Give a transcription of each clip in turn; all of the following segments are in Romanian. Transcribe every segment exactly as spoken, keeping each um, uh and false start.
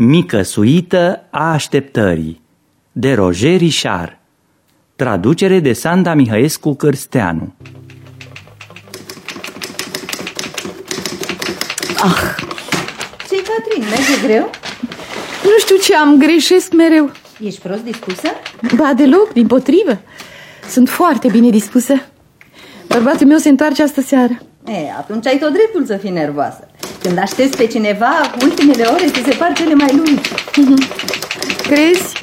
Mică suită a așteptării, de Roger Richard. Traducere de Sanda Mihăescu Cârsteanu. Ah! Ce-i, Catrin, merge greu? Nu știu ce am, greșesc mereu. Ești prost dispusă? Ba deloc, dimpotrivă. Sunt foarte bine dispusă. Bărbatul meu se întoarce astă seară. E, atunci ai tot dreptul să fii nervoasă. Când aștepți pe cineva, ultimele ore ți se par cele mai lungi. Crezi?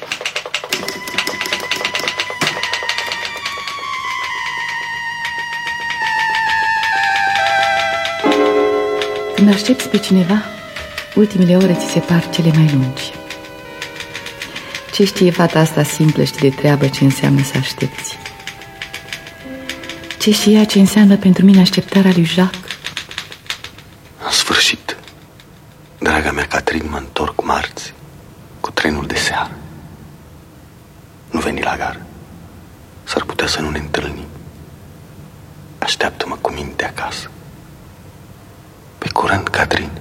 Când aștepți pe cineva, ultimele ore ți se par cele mai lungi. Ce știe fata asta simplă și de treabă ce înseamnă să aștepți? Ce știe ea ce înseamnă pentru mine așteptarea lui Jacques? În sfârșit, draga mea Catrin, mă întorc marți cu trenul de seară. Nu veni la gară. S-ar putea să nu ne întâlnim. Așteaptă-mă cu minte acasă. Pe curând, Catrin.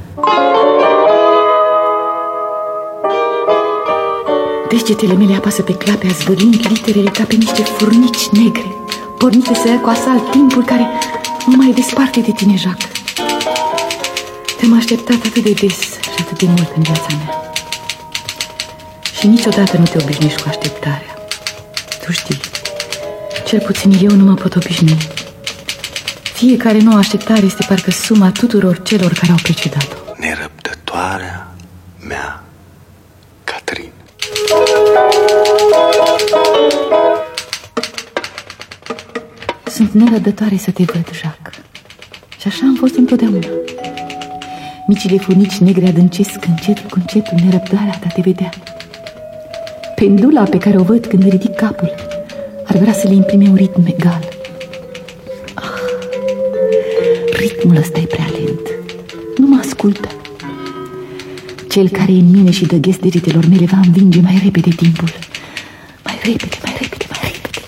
Degetele mele apasă pe clape, zvârlind literele ca pe niște furnici negre, pornite să ia cu asalt timpul care nu mai e desparte de tine, Jacques. Te-am așteptat atât de des și atât de mult în viața mea. Și niciodată nu te obișnuiești cu așteptarea. Tu știi, cel puțin eu nu mă pot obișnui. Fiecare nouă așteptare este parcă suma tuturor celor care au precedat-o. Nerăbdătoarea mea, Catrin. Sunt nerăbdătoare să te văd, Jacques. Și așa am fost întotdeauna. Micile furnici negre adâncesc încet cu încetul nerăbdarea ta te vedea. Pendula pe care o văd când ridic capul ar vrea să le imprime un ritm egal. Ah, ritmul ăsta e prea lent. Nu mă ascultă. Cel care e în mine și dă ghes degetelor mele va învinge mai repede timpul. Mai repede, mai repede, mai repede.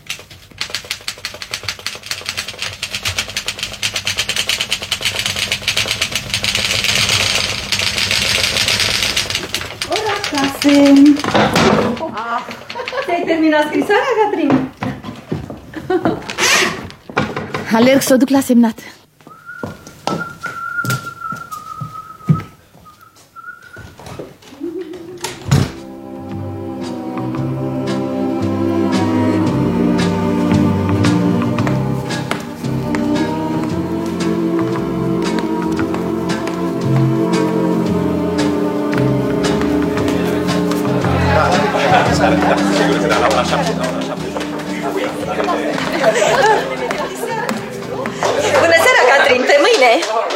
Ora acasă. Ah, ți-ai terminat scrisoarea, Catrin? Alerg să o duc la semnat. Bună seara, Catrin, pe mâine!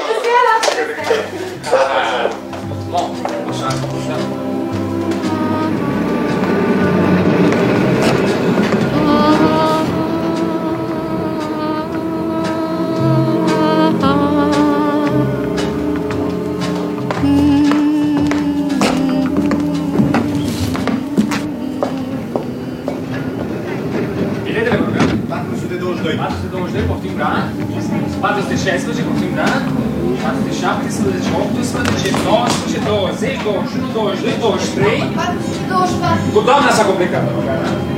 patru sute douăzeci și doi, poftim, da? patru sute șaisprezece, poftim, da? patru sute șaptesprezece, optsprezece, nouăsprezece, douăzeci, douăzeci și unu, douăzeci și doi, douăzeci și trei. patru sute douăzeci și patru. Cu doamna s-a complicat, da?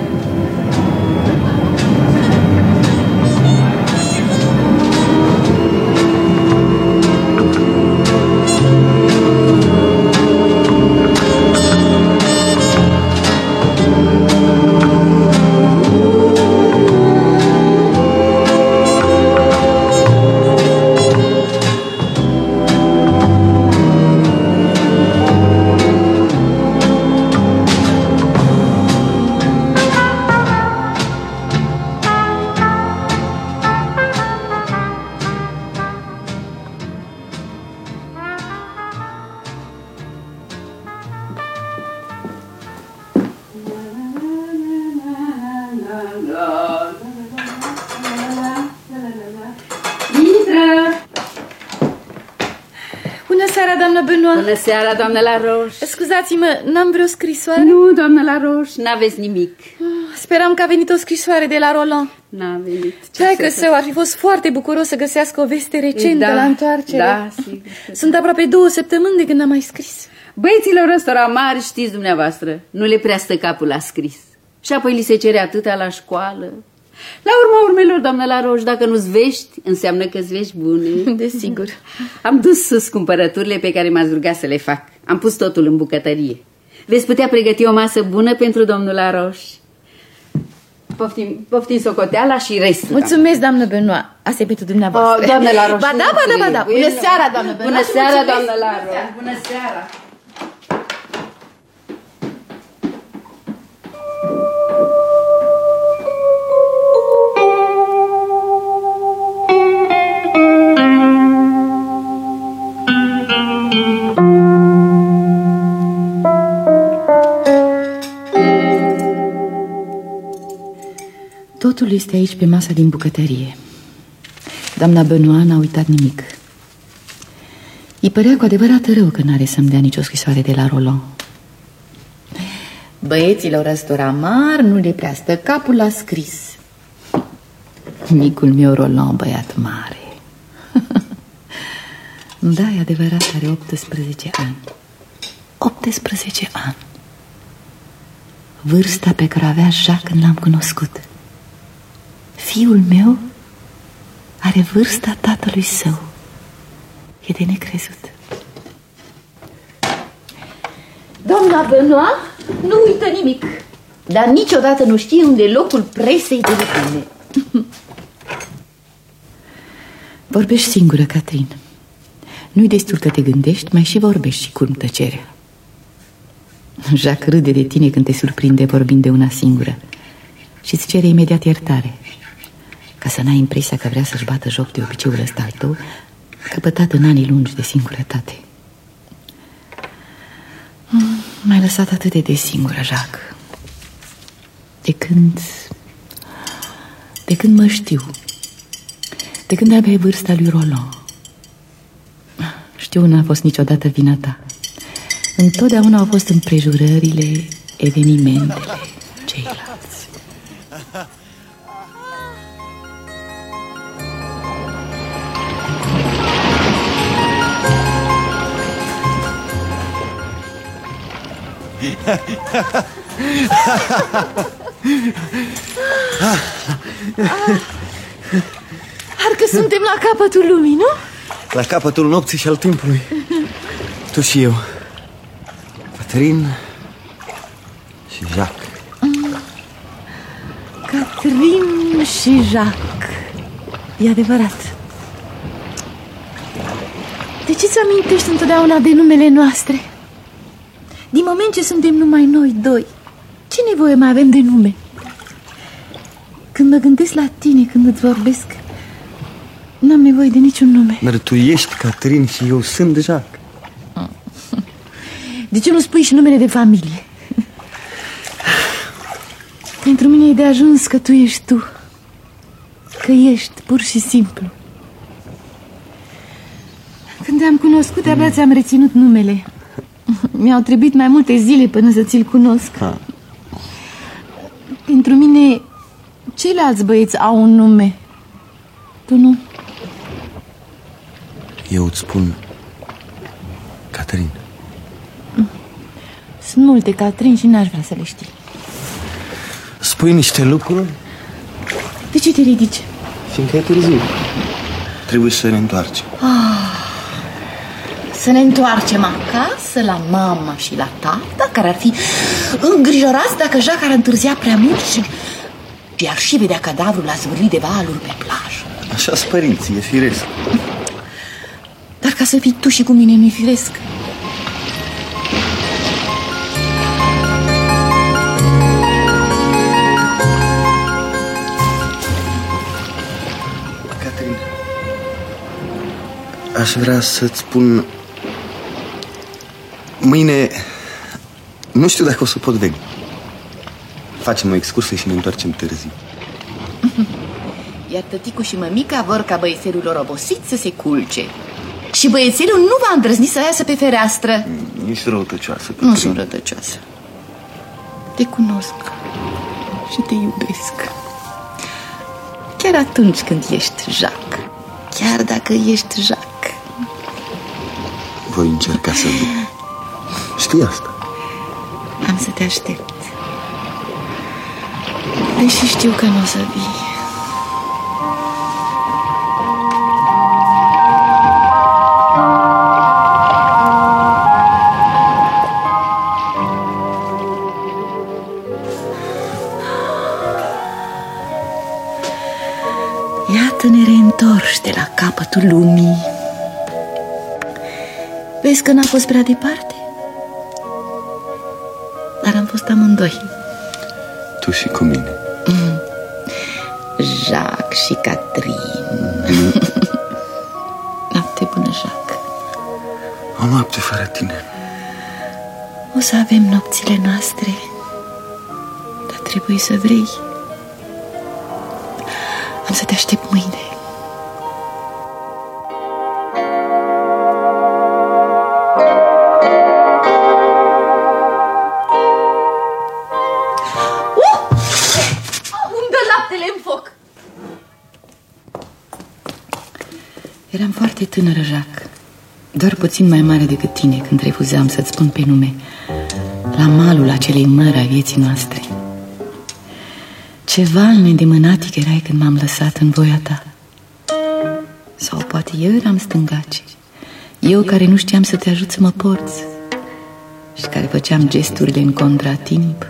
Bună seara, doamnă Laroche. Scuzați-mă, n-am vreo scrisoare? Nu, doamnă Laroche, n-aveți nimic. Speram că a venit o scrisoare de la Roland. N-a venit. Ce că său ar fi fost foarte bucuros să găsească o veste recentă da, la întoarcere. Da, sigur. Sunt aproape două săptămâni de când am mai scris. Băieților ăstora mari, știți dumneavoastră, nu le prea stă capul la scris. Și apoi li se cere atâta la școală. La urma urmelor, doamnă Laroche, dacă nu-ți vești, înseamnă că-ți vești bune. Desigur. Am dus sus cumpărăturile pe care m-ați rugat să le fac. Am pus totul în bucătărie. Veți putea pregăti o masă bună pentru domnul Laroche. Poftim, poftim socoteala și restul. Mulțumesc, doamnă Benoît. Asta e pentru dumneavoastră. Oh, doamnă Laroche. Ba da, ba da, ba da. Bună seara, doamnă Benoît. Bună seara, doamnă Laroche. Bună seara. Totul este aici pe masa din bucătărie. Doamna Benoît n-a uitat nimic. Îi părea cu adevărat rău că n-are să-mi dea nicio scrisoare de la Roland. Băieților ăstora mari nu le prea stă capul la scris. Micul meu Roland, băiat mare. Da, e adevărat, are optsprezece ani. optsprezece ani. Vârsta pe care avea Jacques când l-am cunoscut. Fiul meu are vârsta tatălui său. E de necrezut. Doamna Benoît nu uită nimic, dar niciodată nu știe unde e locul presei de lucrare. Vorbești singură, Catrin. Nu-i destul că te gândești, mai și vorbești și curm tăcerea. Jacques râde de tine când te surprinde vorbind de una singură și îți cere imediat iertare, ca să n-ai impresia că vrea să-și bată joc de obiceiul ăsta al tău, căpătat în anii lungi de singurătate. M-ai lăsat atât de des singură, Jacques. De când... De când mă știu. De când aveai vârsta lui Roland. Știu, n-a fost niciodată vina ta. Întotdeauna au fost împrejurările, evenimentele, ceilalți. Parcă suntem la capătul lumii, nu? La capătul nopții și al timpului. Tu și eu, Catherine și Jacques. Catherine și Jacques. E adevărat. De ce ți amintești întotdeauna de numele noastre? Din moment ce suntem numai noi doi, ce nevoie mai avem de nume? Când mă gândesc la tine, când îți vorbesc, n-am nevoie de niciun nume. Dar tu ești Catherine și eu sunt Jacques. De ce nu spui și numele de familie? Pentru mine e de ajuns că tu ești tu. Că ești, pur și simplu. Când te-am cunoscut, abia mm. ți-am reținut numele. Mi-au trebuit mai multe zile până să ți-l cunosc. Ha. Pentru mine, ceilalți băieți au un nume. Tu nu. Eu îți spun Catherine. Sunt multe Catherine și n-aș vrea să le știi. Spui niște lucruri? De ce te ridici? Fiindcă e târziu. Trebuie să ne întoarcem. Ah, să ne întoarcem acasă la mama și la tata, care ar fi îngrijorați dacă Jacques ar întârzia prea mult și, și ar și vedea cadavrul la zvârlit de valuri pe plajă. Așa-s părinții, e firesc. Dar ca să fii tu și cu mine nu-i firesc. Catherine, aș vrea să-ți spun... Mâine... Nu știu dacă o să pot veni. Facem o excursie și ne întoarcem târziu. Iar tăticu și mămica vor ca băiețelul lor obosit să se culce. Și băiețelul nu va îndrăzni să iasă pe fereastră. Ești răutăcioasă. Nu sunt răutăcioasă. Te cunosc și te iubesc. Chiar atunci când ești Jacques. Chiar dacă ești Jacques. Voi încerca să vin. Știi asta? Am să te aștept. Deși știu că nu o să vii. Iată ne reîntorși de la capătul lumii. Vezi că n-a fost prea departe? Dar am fost amândoi. Tu și cu mine. mm. Jacques și Catherine. mm. Noapte bună, Jacques. O noapte fără tine. O să avem nopțile noastre, dar trebuie să vrei. Am să te aștept mâine. Eram foarte tânără, Jacques, doar puțin mai mare decât tine când refuzam să-ți spun pe nume, la malul acelei mări a vieții noastre. Ce val nedemânatic erai când m-am lăsat în voia ta. Sau poate eu eram stângace, eu care nu știam să te ajut să mă porți și care făceam gesturile în contratimp.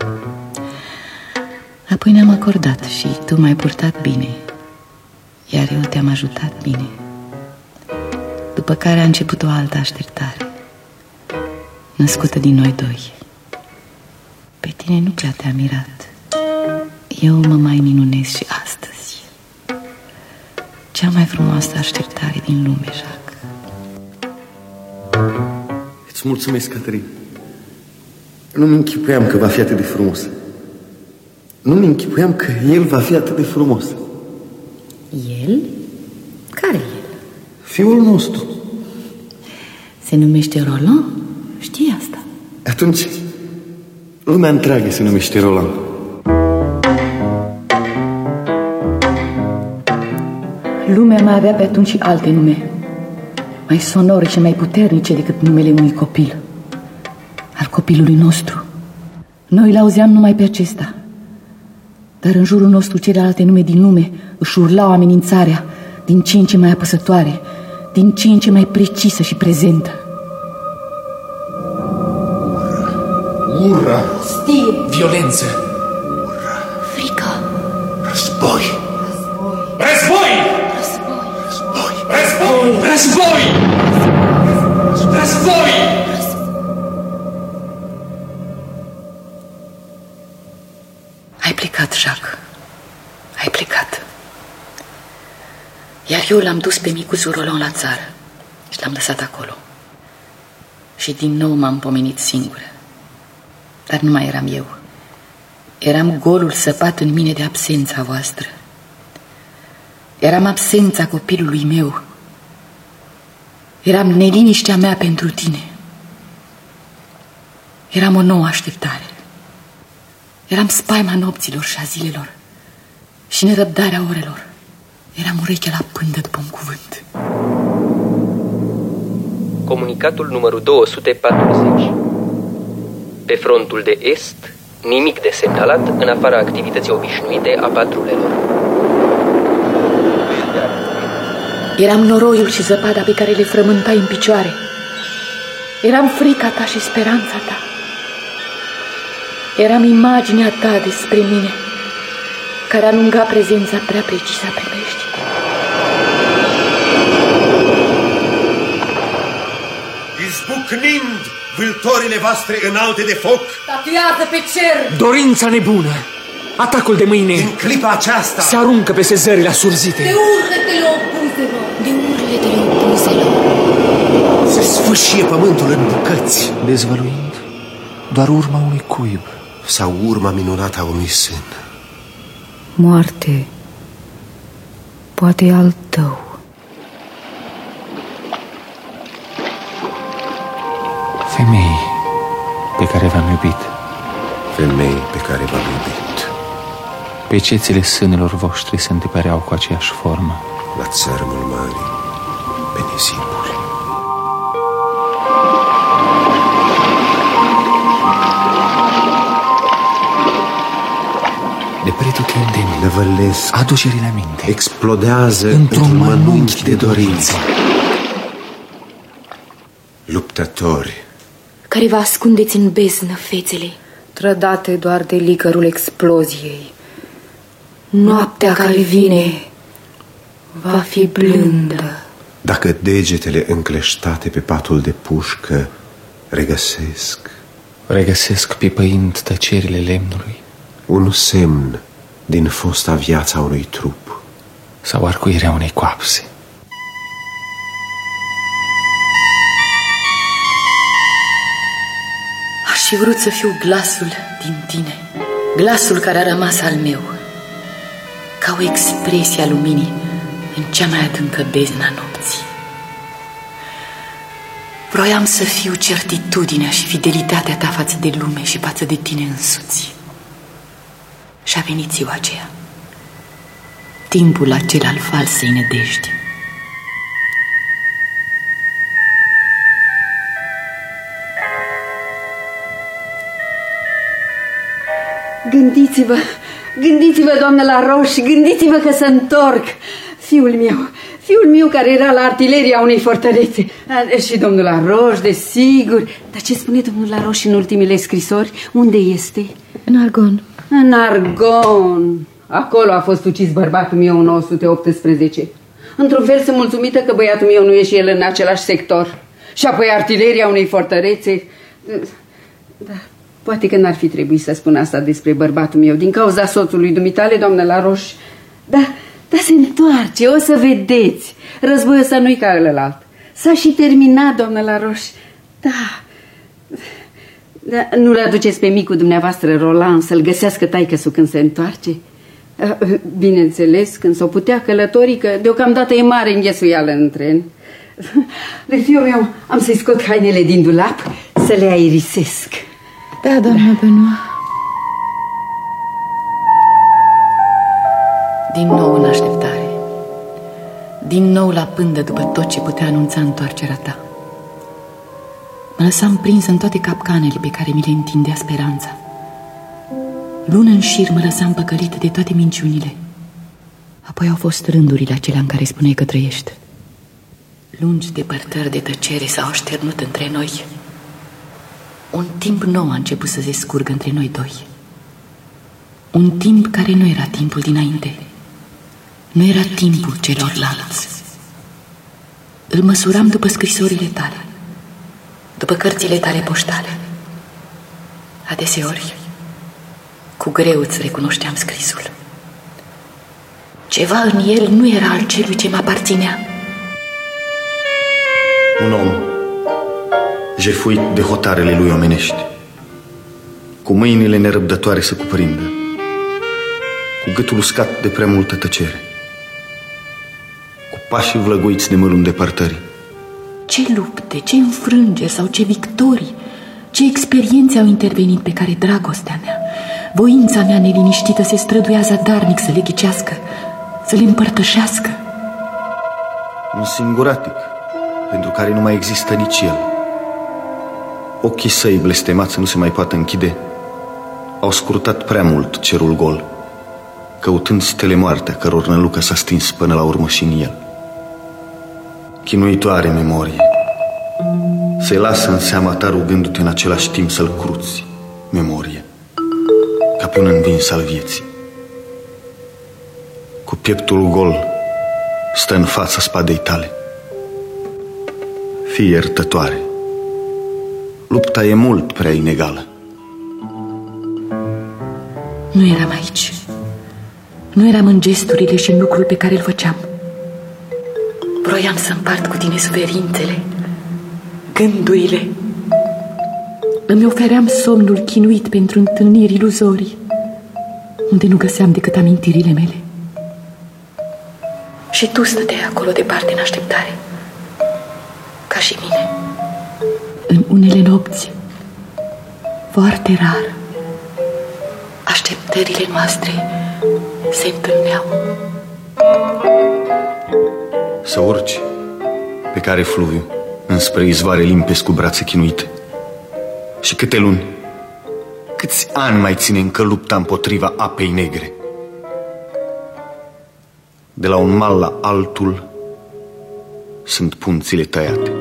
Apoi ne-am acordat și tu m-ai purtat bine, iar eu te-am ajutat bine. După care a început o altă așteptare, născută din noi doi. Pe tine nu prea te-a mirat. Eu mă mai minunez și astăzi. Cea mai frumoasă așteptare din lume, Jacques. Îți mulțumesc, Catherine. Nu-mi închipuiam că va fi atât de frumos. Nu-mi închipuiam că el va fi atât de frumos. El? Care el? Fiul nostru. Se numește Roland? Știi asta? Atunci, lumea întreagă se numește Roland. Lumea mai avea pe atunci și alte nume, mai sonore și mai puternice decât numele unui copil, al copilului nostru. Noi îl auzeam numai pe acesta, dar în jurul nostru celelalte nume din lume își urlau amenințarea, din ce în ce mai apăsătoare, din ce în ce mai precisă și prezentă. Ură. Stie. Violență. Ură. Frică. Război. Război. Război. Război. Război. Război. Război. Ai plecat, Jacques. Ai plecat. Iar eu l-am dus pe micuțul Roland la țară și l-am lăsat acolo. Și din nou m-am pomenit singură. Dar nu mai eram eu. Eram golul săpat în mine de absența voastră. Eram absența copilului meu. Eram neliniștea mea pentru tine. Eram o nouă așteptare. Eram spaima nopților și a zilelor și nerăbdarea orelor. Eram urechea la pândă după un cuvânt. Comunicatul numărul două sute patruzeci. Pe frontul de est, nimic de semnalat în afara activității obișnuite a patrulelor. Eram noroiul și zăpada pe care le frământai în picioare. Eram frica ta și speranța ta. Eram imaginea ta despre mine, care anunga prezența prea precisă a primești. Izbucnind vâltorile voastre înalte de foc, tatuiază pe cer dorința nebună, atacul de mâine, în clipa aceasta, se aruncă pe sezările asurzite. de urletele opuzelor, de urletele opuzelor, se sfâșie pământul în bucăți, dezvăluind doar urma unui cuib sau urma minunată a unui sân. Moarte, poate e al tău. Femei pe care v-am iubit, Femei pe care v-am iubit, pe cețile sânelor voștri se întipăreau cu aceeași formă, la țărmul mării, pe nisipuri. sufletul te îndemn, năvălesc, aducerile minte, explodează într-un mănunchi de dorință. Luptători care vă ascundeți în beznă fețele, trădate doar de licărul exploziei. noaptea care vine va fi blândă. Dacă degetele încleștate pe patul de pușcă regăsesc, regăsesc pipăind tăcerile lemnului, un semn din fosta viața unui trup sau arcuirea unei coapse. Aș fi vrut să fiu glasul din tine, glasul care a rămas al meu, ca o expresie a luminii în cea mai adâncă beznă a nopții. Vroiam să fiu certitudinea și fidelitatea ta față de lume și față de tine însuți. Și a venit ziua aceea, timpul acela al falsei nădejdi. Gândiți-vă, gândiți-vă, doamnă Laroche, gândiți-vă că se întorc. Fiul meu, fiul meu care era la artileria unei fortărețe. Și domnul Laroche, desigur. Dar ce spune domnul Laroche în ultimele scrisori? Unde este? În Argon. În Argon. Acolo a fost ucis bărbatul meu în nouă sute optsprezece. Într-un fel sunt mulțumită că băiatul meu nu e și el în același sector. Și apoi artileria unei fortărețe. Da, poate că n-ar fi trebuit să spun asta despre bărbatul meu din cauza soțului dumitale, doamnă Laroche. Da, dar se întoarce, o să vedeți. Războiul ăsta nu-i ca ălălalt. S-a și terminat, doamnă Laroche. Da. Da, nu-l aduceți pe micul dumneavoastră Roland să-l găsească taică-su când se întoarce? Bineînțeles, când s-o putea călători, că deocamdată e mare înghesuială în tren. Deci eu, eu am să-i scot hainele din dulap să le aerisesc. Da, doamnă Benoît. Din nou în așteptare, din nou la pândă după tot ce putea anunța întoarcerea ta. Mă lăsam prins în toate capcanele pe care mi le întindea speranța. Lună în șir mă lăsam păcălit de toate minciunile. Apoi au fost rândurile acelea în care spuneai că trăiești. Lungi depărtări de tăcere s-au așternut între noi. Un timp nou a început să se scurgă între noi doi. Un timp care nu era timpul dinainte. Nu era timpul celorlalți. Îl măsuram după scrisorile tale, după cărțile tale poștale. Adeseori, cu greu îți recunoșteam scrisul. Ceva în el nu era al celui ce mă aparținea. Un om jefuit de hotarele lui omenești, cu mâinile nerăbdătoare să cuprindă, cu gâtul uscat de prea multă tăcere, cu pașii vlăguiți de mărul îndepărtării. Ce lupte, ce înfrângeri sau ce victorii, ce experiențe au intervenit pe care dragostea mea, voința mea neliniștită se străduia zadarnic să le ghicească, să le împărtășească. Un singuratic pentru care nu mai există nici el. Ochii săi blestemați nu se mai poate închide au scrutat prea mult cerul gol, căutând stele moartea căror nălucă s-a stins până la urmă și în el. Chinuitoare memorie, se lasă în seama ta rugându-te în același timp să-l cruți, memorie, ca pe un învins al vieții. Cu pieptul gol stă în fața spadei tale. Fii iertătoare, lupta e mult prea inegală. Nu eram aici, nu eram în gesturile și în lucrul pe care îl făceam. Vroiam să împart cu tine suferințele, gândurile. Îmi ofeream somnul chinuit pentru întâlniri iluzorii, unde nu găseam decât amintirile mele. Și tu stăteai acolo departe în așteptare, ca și mine. În unele nopți, foarte rar, așteptările noastre se întâlneau. Să urci pe care fluviu înspre izvoare limpezi cu brațe chinuite. Și câte luni, câți ani mai ține încă lupta împotriva apei negre, De la un mal la altul sunt punțile tăiate.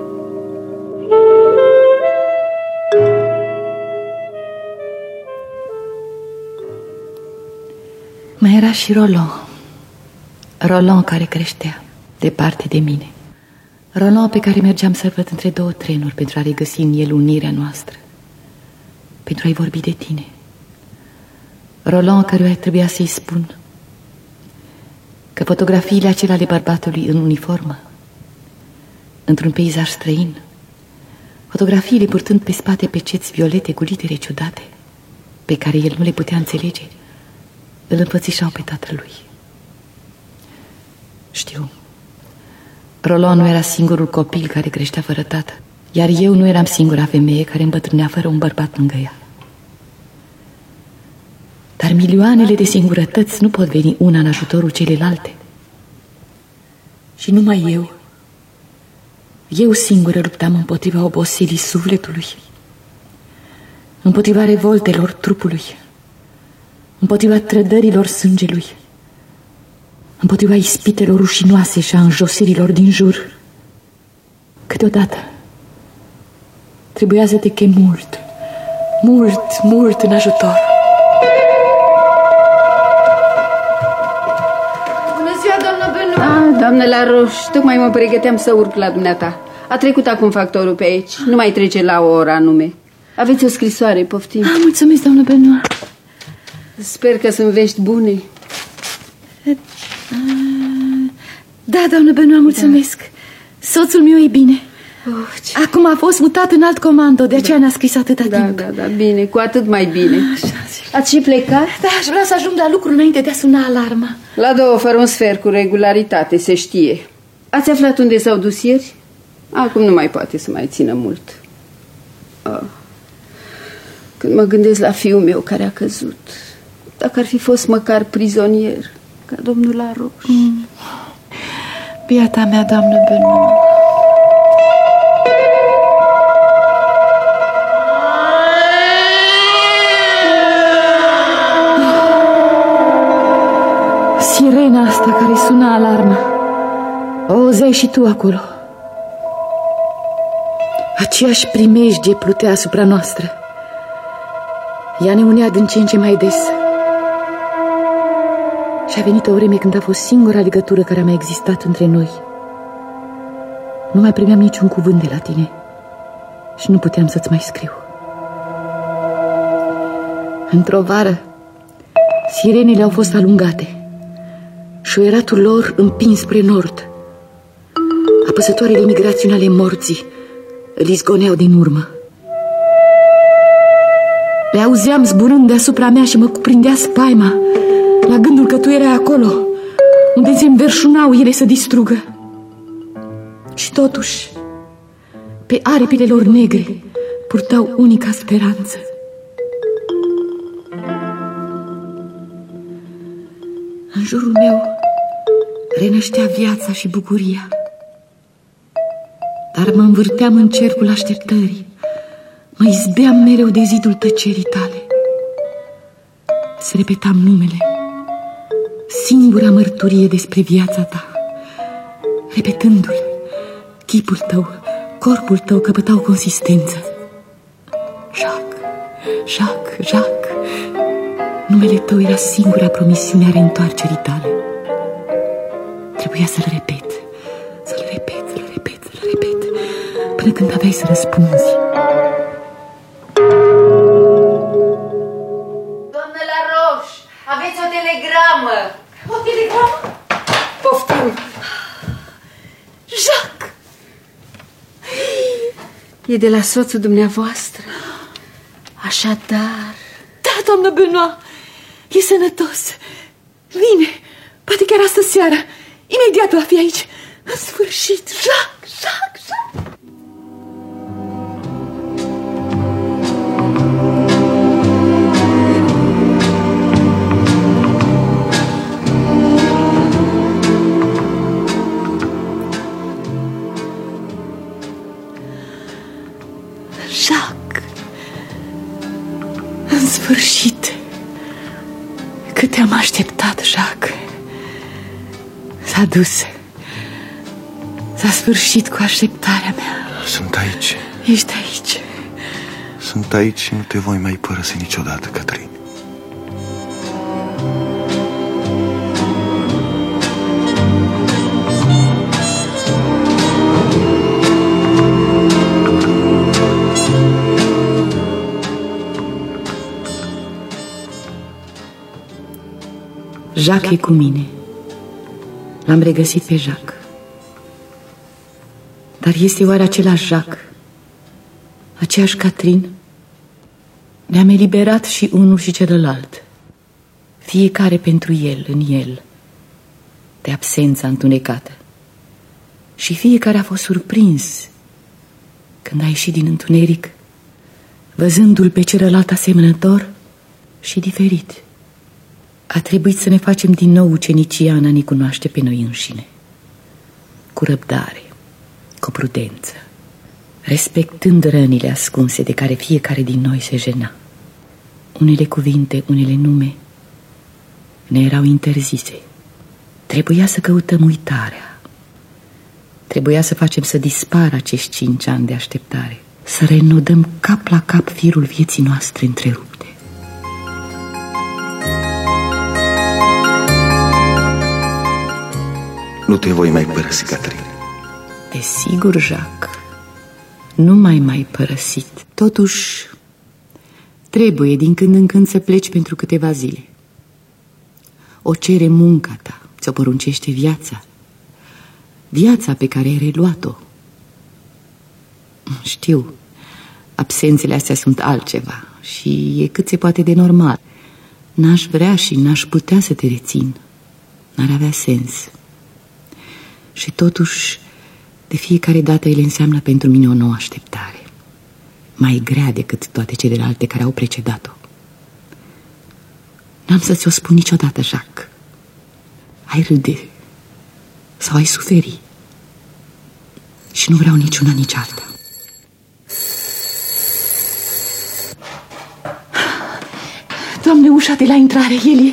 Mai era și Roland. Roland care creștea departe de mine. Roland pe care mergeam să-l văd între două trenuri pentru a regăsi în el unirea noastră, pentru a-i vorbi de tine. Roland căruia trebuia să-i spun că fotografiile acelea ale bărbatului în uniformă, într-un peisaj străin, fotografiile purtând pe spate peceți violete cu litere ciudate, pe care el nu le putea înțelege, îl înfățișau pe tatălui. Știu, Roland nu era singurul copil care creștea fără tată, iar eu nu eram singura femeie care îmbătrânea fără un bărbat lângă ea. Dar milioanele de singurătăți nu pot veni una în ajutorul celelalte. Și numai eu, eu singură luptam împotriva oboselii sufletului, împotriva revoltelor trupului, împotriva trădărilor sângelui, împotriva ispitelor rușinoase și a înjosirilor din jur. Câteodată trebuia să te chem mult, mult, mult în ajutor. Bună ziua, doamnă Benoît! Ah, doamnă Laroche, tocmai mă pregăteam să urc la dumneata. A trecut acum factorul pe aici, nu mai trece la o oră anume. Aveți o scrisoare, poftim. Ah, mulțumesc, doamnă Benoît. Sper că sunt vești bune. Da, doamnă Benoît, mulțumesc. Da. Soțul meu e bine. Oh, ce... Acum a fost mutat în alt comando, de aceea da. ne-a scris atâta da, timp. Da, da, da, bine, cu atât mai bine. Așa, ați și plecat? Da, aș vrea să ajung la lucru înainte de a suna alarma. La două fără un sfert, cu regularitate, se știe. Ați aflat unde s-au dus ieri? Acum nu mai poate să mai țină mult. Oh. Când mă gândesc la fiul meu care a căzut, dacă ar fi fost măcar prizonier, ca domnul Laroche. Mm. Biata mea, doamnă Benoît. Sirena asta care suna alarma, o auzeai și tu acolo. Aceeași primejdie plutea asupra noastră. Ea ne unea din ce în ce mai des. Și a venit o vreme când a fost singura legătură care a mai existat între noi. Nu mai primeam niciun cuvânt de la tine și nu puteam să-ți mai scriu. Într-o vară, sirenele au fost alungate, șuieratul lor împins spre nord. Apăsătoarele migrațiuni ale morții îl izgoneau din urmă. Le auzeam zburând deasupra mea și mă cuprindea spaima la gândul că tu erai acolo, unde se înverșunau ele să distrugă. Și totuși, pe aripile lor negre purtau unica speranță. În jurul meu renăștea viața și bucuria, dar mă învârteam în cercul așteptării, mă izbeam mereu de zidul tăcerii tale. Să repetam numele, singura mărturie despre viața ta, repetându-l, chipul tău, corpul tău căpătau consistență. Jacques, Jacques, Jacques. Numele tău era singura promisiune a reîntoarcerii tale. Trebuia să-l repet, să-l repet, să-l repet, să-l repet, până când aveai să răspunzi. Doamnă Laroche, aveți o telegramă. O telegramă? Poftim. Jacques! E de la soțul dumneavoastră. Așadar... Da, doamnă Benoît, e sănătos. Vine, poate chiar astă seară. Imediat va fi aici. În sfârșit, Jacques, Jacques, Jacques. Jacques, în sfârșit, cât te-am așteptat, Jacques. S-a dus. S-a sfârșit cu așteptarea mea. Sunt aici. Ești aici. Sunt aici și nu te voi mai părăsi niciodată, Catrin. Jacques e cu mine. L-am regăsit pe Jacques. Dar este oare același Jacques? Aceeași Catrin? Ne-am eliberat și unul și celălalt, fiecare pentru el, în el, de absența întunecată. Și fiecare a fost surprins când a ieșit din întuneric, văzându-l pe celălalt asemănător și diferit. A trebuit să ne facem din nou ucenicia în a ne cunoaște pe noi înșine, cu răbdare, cu prudență, respectând rănile ascunse de care fiecare din noi se jena. Unele cuvinte, unele nume ne erau interzise. Trebuia să căutăm uitarea. Trebuia să facem să dispară acești cinci ani de așteptare, să reînnodăm cap la cap firul vieții noastre întrerupte. Nu te voi mai părăsi, Catrin. Desigur, Jacques, nu mai mai părăsit. Totuși, trebuie din când în când să pleci pentru câteva zile. O cere munca ta, ți-o poruncește viața. Viața pe care ai reluat-o. Știu, absențele astea sunt altceva și e cât se poate de normal. N-aș vrea și n-aș putea să te rețin. N-ar avea sens. Și totuși, de fiecare dată ele înseamnă pentru mine o nouă așteptare, mai grea decât toate celelalte care au precedat-o. N-am să ți-o spun niciodată, Jacques. Ai râde sau ai suferi și nu vreau niciuna, nici alta. Doamne, ușa de la intrare, Elie.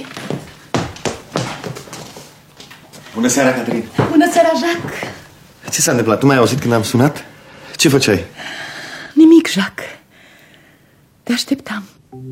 Bună seara, Catrin. Bună seara, Jacques. Ce s-a întâmplat? Tu m-ai auzit când am sunat? Ce făceai? Nimic, Jacques. Te așteptam.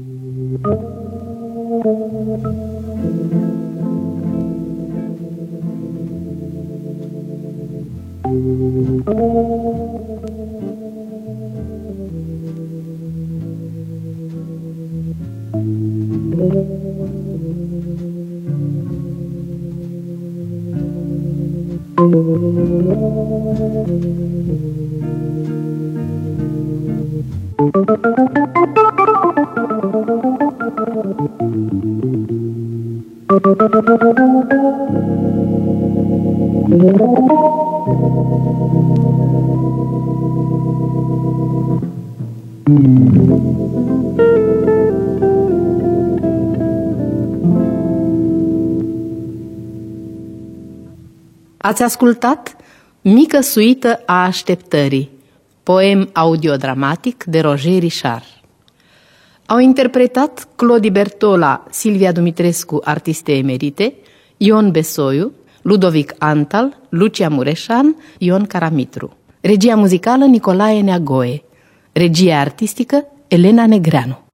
Ați ascultat Mică suită a așteptării, poem audiodramatic de Roger Richard. Au interpretat Clodi Bertola, Silvia Dumitrescu, artiste emerite, Ion Besoiu, Ludovic Antal, Lucia Mureșan, Ion Caramitru. Regia muzicală Nicolae Neagoe. Regia artistică Elena Negreanu.